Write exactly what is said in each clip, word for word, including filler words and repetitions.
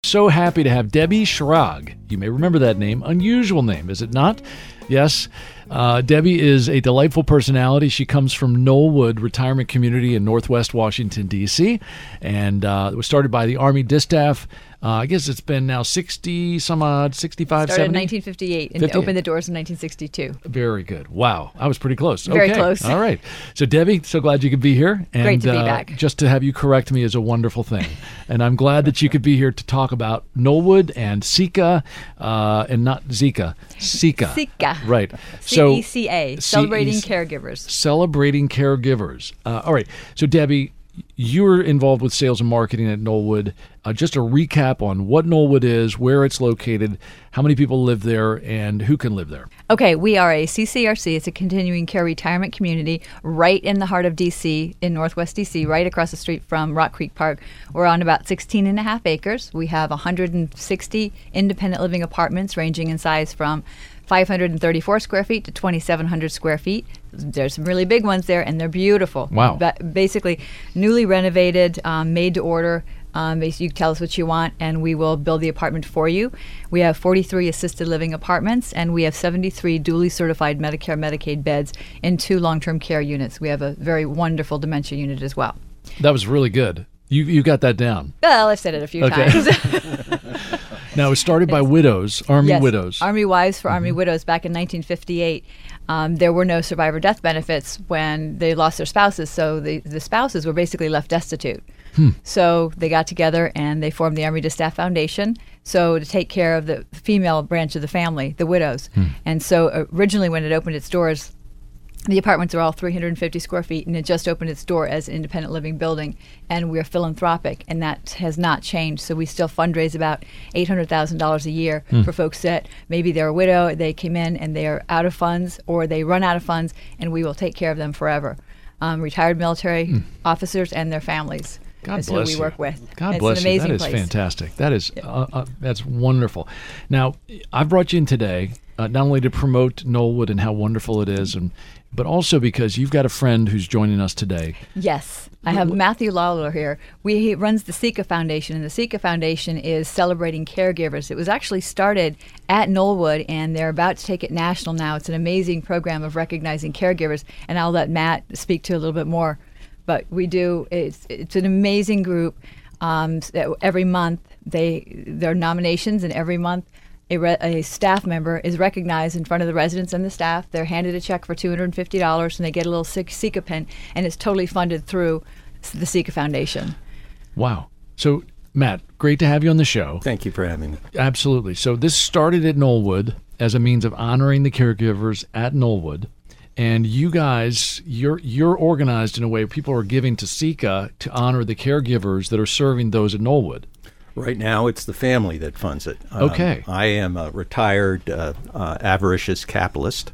So happy to have Debbie Schrag. You may remember that name. Unusual name, is it not? Yes. Uh, Debbie is a delightful personality. She comes from Knollwood Retirement Community in Northwest Washington, D C, and uh, it was started by the Army Distaff. Uh, I guess it's been now sixty some odd, sixty-five, Started seventy? in nineteen fifty-eight and fifty-eight. opened the doors in nineteen sixty-two. Very good. Wow. I was pretty close. Very okay. close. All right. So, Debbie, so glad you could be here. And, Great to be uh, back. Just to have you correct me is a wonderful thing. And I'm glad that you could be here to talk about Knollwood and Zika, uh, and not Zika, Zika. Zika. Right. C E C A, So, Celebrating C E C Caregivers. Celebrating Caregivers. Uh, all right. So, Debbie, you're involved with sales and marketing at Knollwood. Uh, just a recap on what Knollwood is, where it's located, how many people live there, and who can live there. Okay, we are a C C R C. It's a continuing care retirement community right in the heart of D C, in Northwest D C, right across the street from Rock Creek Park. We're on about sixteen and a half acres. We have one hundred sixty independent living apartments ranging in size from five hundred thirty-four square feet to twenty-seven hundred square feet. There's some really big ones there, and they're beautiful. Wow. Ba- basically, newly renovated, um, made to order. Um, you tell us what you want, and we will build the apartment for you. We have forty-three assisted living apartments, and we have seventy-three duly certified Medicare, Medicaid beds in two long-term care units. We have a very wonderful dementia unit as well. That was really good. You you got that down. Well, I've said it a few Okay. times. Now, it was started by widows, Army Yes, widows. Army Wives for Mm-hmm. Army Widows back in nineteen fifty-eight. Um, there were no survivor death benefits when they lost their spouses, so the, the spouses were basically left destitute. Hmm. So they got together and they formed the Army Distaff Foundation, so to take care of the female branch of the family, the widows. Hmm. And so originally when it opened its doors, the apartments are all three hundred fifty square feet, and it just opened its door as an independent living building, and we're philanthropic, and that has not changed. So we still fundraise about eight hundred thousand dollars a year Hmm. for folks that maybe they're a widow, they came in and they're out of funds, or they run out of funds, and we will take care of them forever. Um, retired military officers and their families. God That's bless who we you. work with. God It's bless an you. amazing That is place. fantastic. That is uh, uh, that's wonderful. Now, I brought you in today uh, not only to promote Knollwood and how wonderful it is, and but also because you've got a friend who's joining us today. Yes. I have Matthew Lawler here. We, he runs the Zika Foundation, and the Zika Foundation is celebrating caregivers. It was actually started at Knollwood, and they're about to take it national now. It's an amazing program of recognizing caregivers, and I'll let Matt speak to it a little bit more. But we do, it's, it's an amazing group. Um, every month, they there are nominations, and every month a, re, a staff member is recognized in front of the residents and the staff. They're handed a check for two hundred fifty dollars, and they get a little Zika pin, and it's totally funded through the Zika Foundation. Wow. So, Matt, great to have you on the show. Thank you for having me. Absolutely. So this started at Knollwood as a means of honoring the caregivers at Knollwood. And you guys, you're you're organized in a way where people are giving to Zika to honor the caregivers that are serving those at Knollwood. Right now, it's the family that funds it. Um, Okay. I am a retired uh, uh, avaricious capitalist.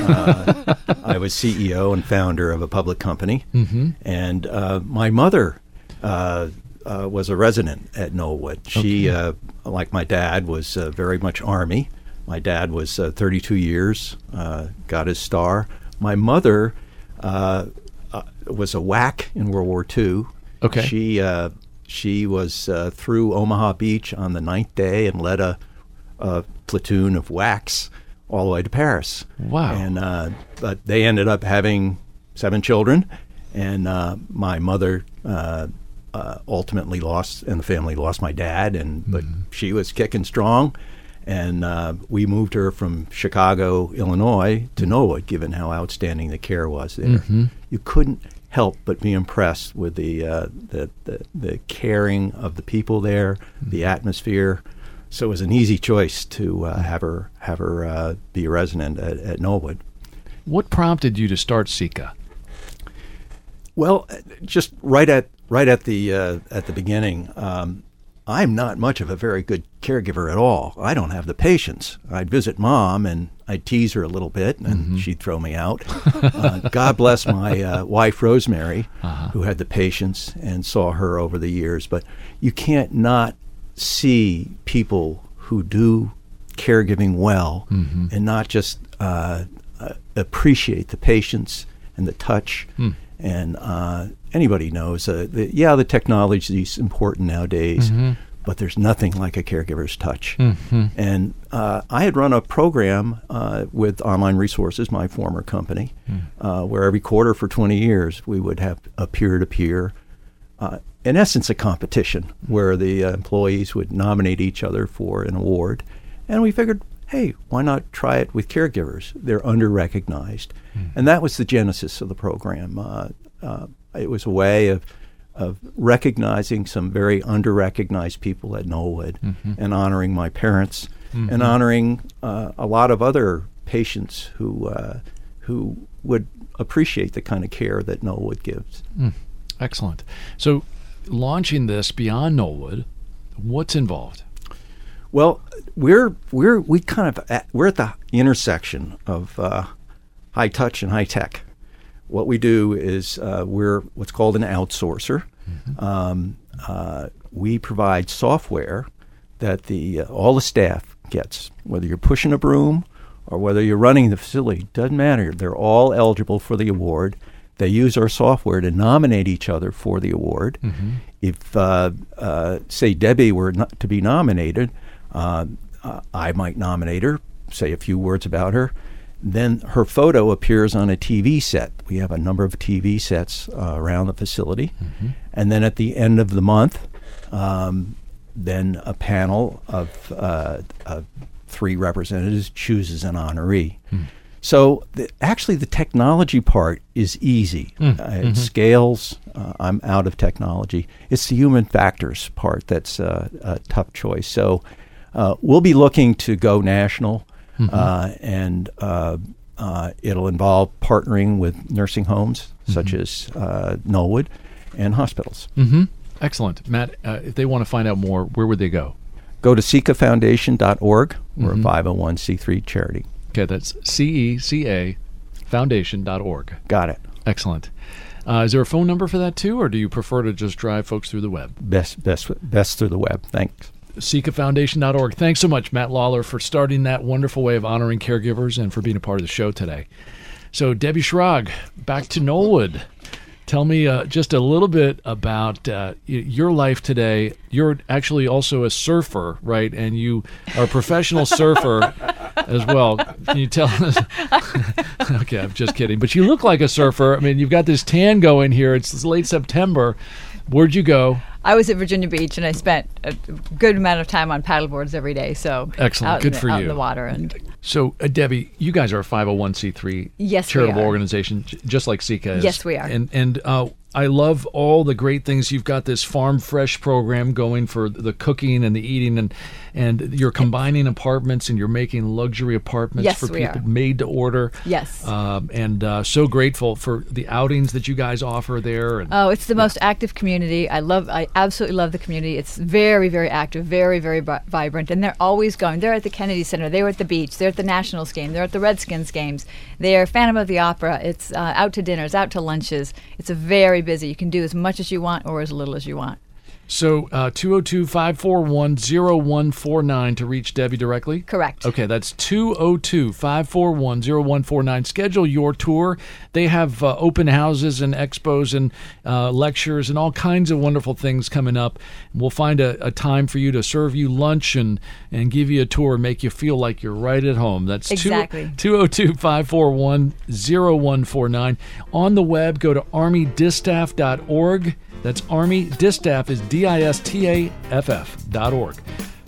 Uh, I was C E O and founder of a public company. Mm-hmm. And uh, my mother uh, uh, was a resident at Knollwood. She, uh, like my dad, was uh, very much Army. My dad was uh, thirty-two years, uh, got his star. My mother uh, uh, was a W A C in World War Two. Okay. She uh, she was uh, through Omaha Beach on the ninth day and led a, a platoon of W A Cs all the way to Paris. Wow. And uh, but they ended up having seven children, and uh, my mother uh, uh, ultimately lost, and the family lost my dad, and but Mm-hmm. she was kicking strong. And uh, we moved her from Chicago, Illinois, to Knollwood, given how outstanding the care was there. Mm-hmm. You couldn't help but be impressed with the, uh, the, the the caring of the people there, Mm-hmm. the atmosphere. So it was an easy choice to uh, have her have her uh, be a resident at, at Knollwood. What prompted you to start Zika? Well, just right at right at the uh, at the beginning. Um, I'm not much of a very good caregiver at all. I don't have the patience. I'd visit mom and I'd tease her a little bit, and Mm-hmm. she'd throw me out. uh, God bless my uh, wife, Rosemary, Uh-huh. who had the patience and saw her over the years. But you can't not see people who do caregiving well Mm-hmm. and not just uh, uh, appreciate the patience and the touch. Hmm. And uh, anybody knows, uh, the, yeah, the technology is important nowadays, Mm-hmm. but there's nothing like a caregiver's touch. Mm-hmm. And uh, I had run a program uh, with Online Resources, my former company, mm. uh, where every quarter for twenty years we would have a peer-to-peer, uh, in essence, a competition where the uh, employees would nominate each other for an award. And we figured, hey, why not try it with caregivers? They're under-recognized. Mm. And that was the genesis of the program. Uh, uh, it was a way of of recognizing some very under-recognized people at Knollwood, mm-hmm. and honoring my parents, mm-hmm. and honoring uh, a lot of other patients who uh, who would appreciate the kind of care that Knollwood gives. Mm. Excellent. So launching this beyond Knollwood, what's involved? Well, we're we're we kind of at, we're at the intersection of uh, high touch and high tech. What we do is uh, we're what's called an outsourcer. Mm-hmm. Um, uh, we provide software that the uh, all the staff gets, whether you're pushing a broom or whether you're running the facility, doesn't matter. They're all eligible for the award. They use our software to nominate each other for the award. Mm-hmm. If, uh, uh, say, Debbie were not to be nominated, uh, uh, I might nominate her, say a few words about her. Then her photo appears on a T V set. We have a number of T V sets uh, around the facility. Mm-hmm. And then at the end of the month, um, then a panel of, uh, of three representatives chooses an honoree. Mm. So the, actually the technology part is easy. Mm. Uh, it mm-hmm. scales. Uh, I'm out of technology. It's the human factors part that's uh, a tough choice. So uh, we'll be looking to go national. Mm-hmm. Uh, and uh, uh, it'll involve partnering with nursing homes, mm-hmm. such as uh, Knollwood, and hospitals. Mm-hmm. Excellent. Matt, uh, if they want to find out more, where would they go? Go to C E C A foundation dot org. We're mm-hmm. a five oh one c three charity. Okay, that's C E C A foundation dot org. Got it. Excellent. Uh, is there a phone number for that too, or do you prefer to just drive folks through the web? Best, best, best through the web. Thanks. C E C A foundation dot org. Thanks so much, Matt Lawler, for starting that wonderful way of honoring caregivers and for being a part of the show today. So, Debbie Schrag, back to Knollwood. Tell me uh, just a little bit about uh, y- your life today. You're actually also a surfer, right? And you are a professional surfer as well. Can you tell us? Okay, I'm just kidding. But you look like a surfer. I mean, you've got this tan going here. It's late September. Where'd you go? I was at Virginia Beach, and I spent a good amount of time on paddleboards every day. So excellent, out good in the, for out you. In the water, and so uh, Debbie, you guys are a five oh one c three yes, charitable we are. organization, j- just like C E C A is. Yes, we are. And and uh, I love all the great things. You've got this Farm Fresh program going for the cooking and the eating, and and you're combining apartments and you're making luxury apartments yes, for we people are. made to order. Yes. Um, and uh, so grateful for the outings that you guys offer there. And, oh, it's the yeah. most active community. I love. I absolutely love the community. It's very, very active, very, very vi- vibrant, and they're always going. They're at the Kennedy Center. They were at the beach. They're at the Nationals game. They're at the Redskins games. They're Phantom of the Opera. It's uh, out to dinners, out to lunches. It's a very busy. You can do as much as you want or as little as you want. So uh, two oh two, five four one, oh one four nine to reach Debbie directly? Correct. Okay, that's two oh two, five four one, oh one four nine. Schedule your tour. They have uh, open houses and expos and uh, lectures and all kinds of wonderful things coming up. We'll find a, a time for you to serve you lunch and, and give you a tour and make you feel like you're right at home. That's exactly. two oh two, five four one, oh one four nine. On the web, go to army distaff dot org. That's Army Distaff is D I S T A F F dot org.